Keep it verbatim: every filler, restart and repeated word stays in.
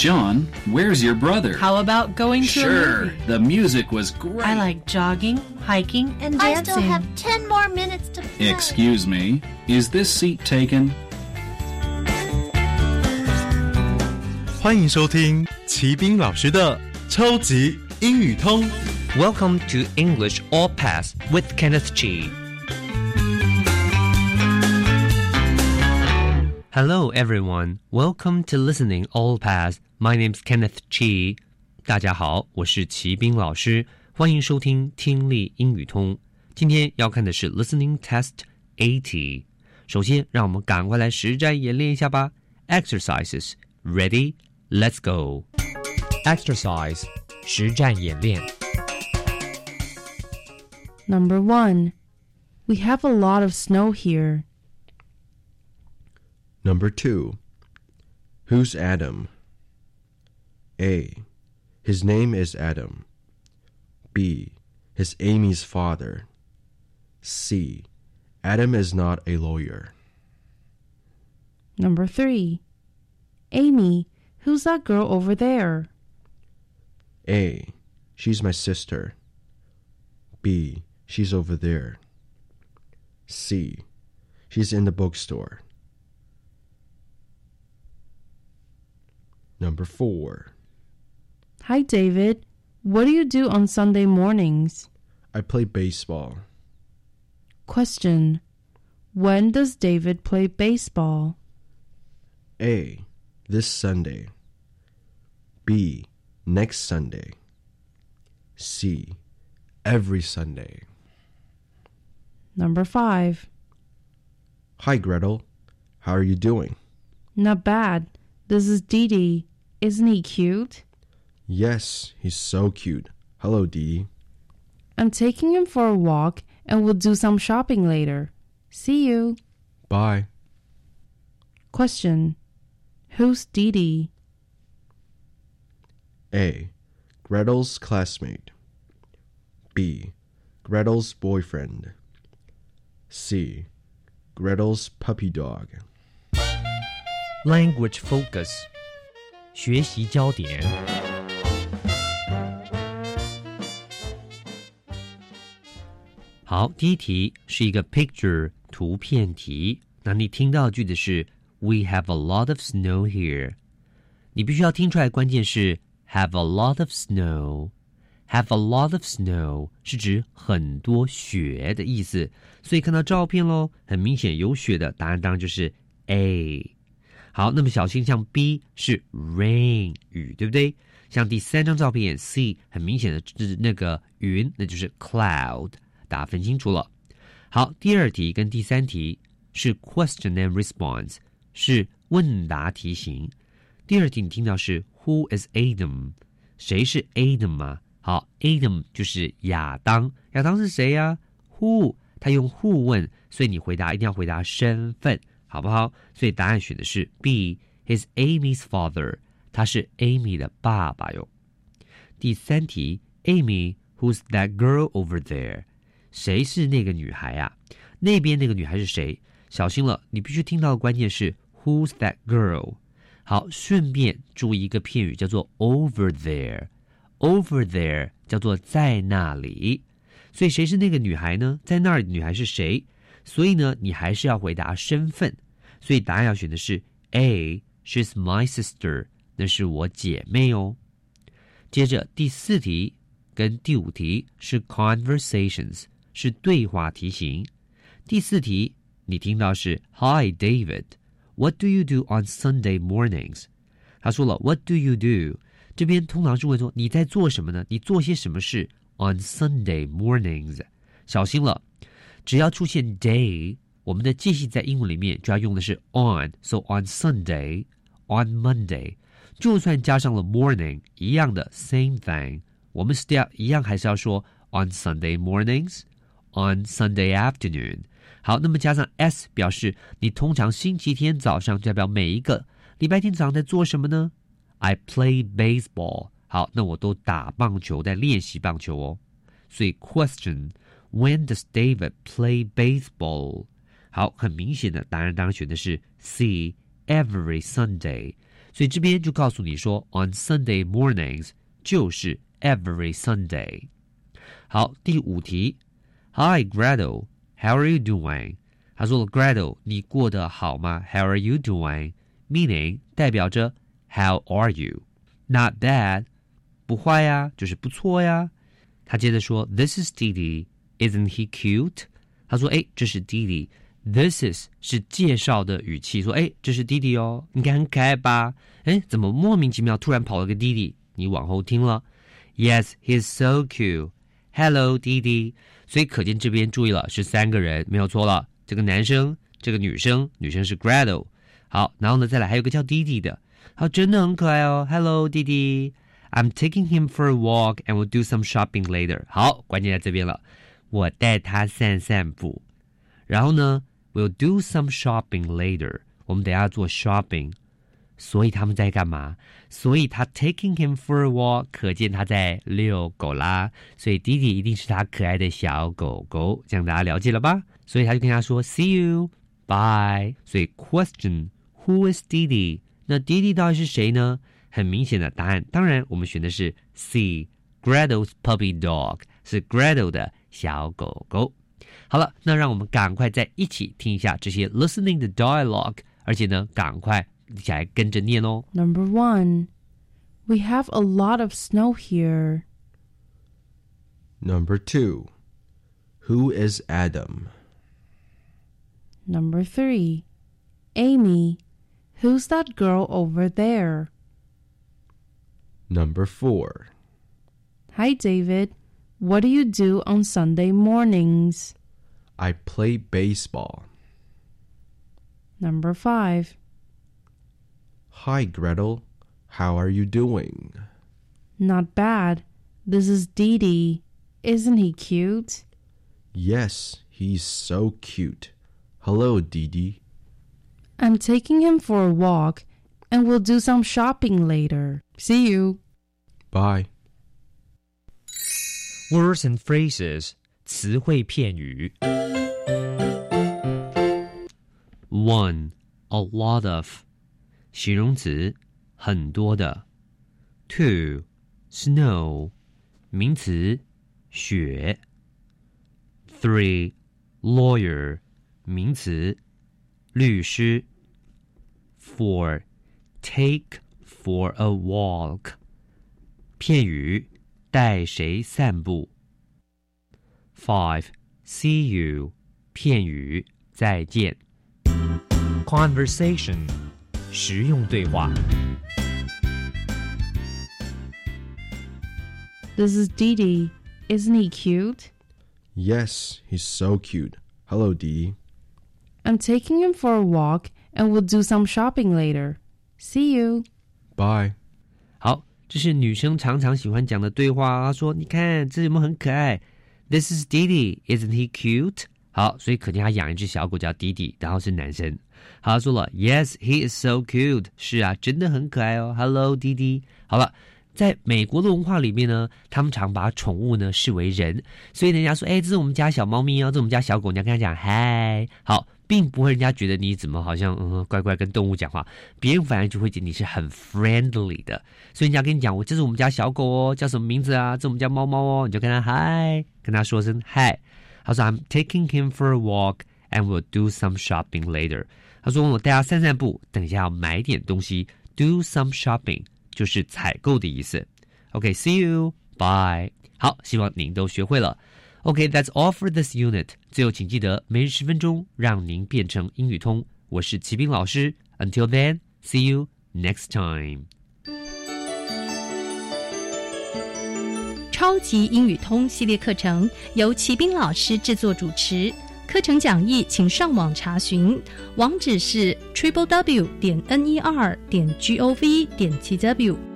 John, where's your brother? How about going to Sure, a movie? the music was great. I like jogging, hiking, and I dancing. still have ten more minutes to play. Excuse me, is this seat taken? 欢迎收听齐斌老师的超级英语通。 Welcome to English All Pass with Kenneth Chi. Hello everyone, welcome to Listening All Pass. My name's Kenneth Chi. 大家好，我是齐斌老师，欢迎收听听力英语通。今天要看的是 Listening Test eighty. 首先，让我们赶快来实战演练一下吧。Exercises, ready, let's go. Exercise 实战演练 Number one, we have a lot of snow here. Number two, who's Adam? A, his name is Adam. B, he's Amy's father. C, Adam is not a lawyer. Number three, Amy, who's that girl over there? A, she's my sister. B, she's over there. C, she's in the bookstore. Number four. Hi, David. What do you do on Sunday mornings? I play baseball. Question. When does David play baseball? A, this Sunday. B, next Sunday. C, every Sunday. Number five. Hi, Gretel. How are you doing? Not bad. This is Dee. Isn't he cute? Yes, he's so cute. Hello, Dee. I'm taking him for a walk and we'll do some shopping later. See you. Bye. Question. Who's Dee? A, Gretel's classmate. B, Gretel's boyfriend. C, Gretel's puppy dog. Language focus 学习焦点好，第一题是一个 picture 图片题，那你听到的句子是 We have a lot of snow here. 你必须要听出来关键是 have a lot of snow. Have a lot of snow 是指很多雪的意思，所以看到照片咯，很明显有雪的，答案当然就是 A。 好，那么小心像 B 是 rain 雨，对不对？像第三张照片 C 很明显的是那个云，那就是 cloud， 大家分清楚了。好，第二题跟第三题是 question and response， 是问答题型。第二题你听到是 Who is Adam？ 谁是 Adam 啊？好 Adam 就是亚当，亚当是谁呀、啊、Who 他用 Who 问，所以你回答一定要回答身份，好不好？所以答案选的是 B He's Amy's father， 他是 Amy 的爸爸哟。第三题 Amy Who's that girl over there？ 谁是那个女孩啊？那边那个女孩是谁？小心了，你必须听到的关键是 Who's that girl？ 好，顺便注意一个片语叫做 over there。Over there 叫做在那里，所以谁是那个女孩呢？在那儿的女孩是谁？所以呢，你还是要回答身份，所以答案要选的是 A She's my sister， 那是我姐妹哦。接着第四题跟第五题是 conversations， 是对话题型。第四题你听到是 Hi David What do you do on Sunday mornings？ 他说了 What do you do？这边通常是问说你在做什么呢？你做些什么事 on Sunday mornings？ 小心了，只要出现 day， 我们的介系在英文里面就要用的是 on， so on Sunday on Monday， 就算加上了 morning 一样的 same thing， 我们 still 一样还是要说 on Sunday mornings on Sunday afternoon。 好，那么加上 s 表示你通常星期天早上，就代表每一个礼拜天早上在做什么呢？ I play baseball。 好，那我都打棒球，在练习棒球哦。所以 question When does David play baseball？ 好，很明显的答案当然选的是 C Every Sunday。 所以这边就告诉你说 on Sunday mornings 就是 every Sunday。 好，第五题 Hi Gretel, how are you doing? 他说了 Gretel 你过得好吗？ How are you doing? Meaning 代表着 How are you? Not bad 不坏呀，就是不错呀。他接着说 This is Didi, isn't he cute? 他说诶，这是 Didi。 This is 是介绍的语气，说诶，这是 Didi 哦，你看很可爱吧？诶，怎么莫名其妙突然跑了个 Didi？ 你往后听了 Yes, he's so cute. Hello, Didi. 所以可见这边注意了，是三个人，没有错了。这个男生，这个女生，女生是 Gretel。 好，然后呢再来还有个叫 Didi 的，好，真的很可爱哦。 Hello, Didi. I'm taking him for a walk and we'll do some shopping later. 好，关键在这边了，我带他散散步，然后呢 we'll do some shopping later， 我们等一下做 shopping。 所以他们在干嘛？所以他 taking him for a walk， 可见他在遛狗啦，所以弟弟一定是他可爱的小狗狗，这样大家了解了吧？所以他就跟他说 see you, bye。 所以 question who is Didi？ 那 Didi 到底是谁呢？很明显的答案，当然我们选的是 C, Gretel's puppy dog， 是 Gretel 的小狗狗。好了，那让我们赶快再一起听一下这些 listening 的 dialogue， 而且呢赶快一起来跟着念哦。 Number one, we have a lot of snow here. Number two, who is Adam? Number three, Amy, who's that girl over there? Number four, Hi David, what do you do on Sunday mornings? I play baseball. Number five, Hi Gretel, how are you doing? Not bad. This is Didi. Isn't he cute? Yes, he's so cute. Hello, Didi. I'm taking him for a walk and we'll do some shopping later. See you. Bye. Words and phrases 词汇片语。 One, a lot of 形容词，很多的。 Two, snow 名词，雪。 Three, lawyer 名词，律师。 Four, take for a walk 片语，带谁散步。 Five, see you 片语，再见。 Conversation 实用对话。 This is Didi. Isn't he cute? Yes, he's so cute. Hello, Didi. I'm taking him for a walk and we'll do some shopping later. See you. Bye. 好，这是女生常常喜欢讲的对话。她说：“你看，这有没有很可爱 ？This is Didi, isn't he cute？” 好，所以可见他养一只小狗叫弟弟，然后是男生。好，他说了 ，Yes, he is so cute。是啊，真的很可爱哦。Hello, 弟弟。好了。在美国的文化里面呢，他们常把宠物呢视为人，所以人家说，哎，这是我们家小猫咪哦，这是我们家小狗，你要跟他讲嗨，好，并不会人家觉得你怎么好像嗯乖乖跟动物讲话，别人反而就会觉得你是很 friendly 的，所以人家跟你讲，我这是我们家小狗哦，叫什么名字啊？这是我们家猫猫哦，你就跟他嗨，跟他说声嗨。他说 I'm taking him for a walk and we'll do some shopping later。他说我带他散散步，等一下要买点东西 ，do some shopping。就是采购的意思。OK, see you, bye. 好，希望您都学会了。OK, that's all for this unit. 最后请记得每日十分钟，让您变成英语通。我是齐斌老师。Until then, see you next time. 超级英语通系列课程由齐斌老师制作主持。课程讲义请上网查询，网址是 triple w 点 n e r 点 g o v 点 t w。